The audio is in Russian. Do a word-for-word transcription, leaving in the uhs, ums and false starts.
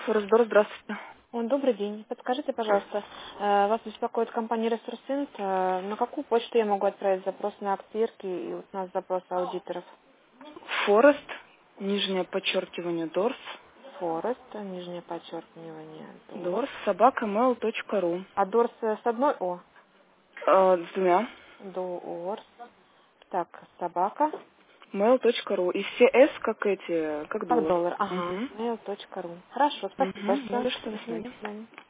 Форестдор, здравствуйте. Ой, добрый день. Подскажите, пожалуйста, э, вас беспокоит компания Ресурсинт. э, На какую почту я могу отправить запрос на актирки и вот у нас запрос аудиторов? Форест, нижнее подчеркивание, Дорс, Форест, нижнее подчеркивание, Дорс. Дорс, собака mail точка ру. А Дорс э, с одной О? Э, с двумя. Дорс. Так, собака. mail точка ру. И все S, как эти, как Как доллар. доллар. Ага. Угу. mail точка ру. Хорошо, спасибо Угу. Не большое. за что, до Мгм, свидания. до свидания.